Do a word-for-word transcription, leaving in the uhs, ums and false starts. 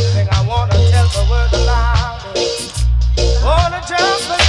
something I wanna tell the world aloud. Wanna tell the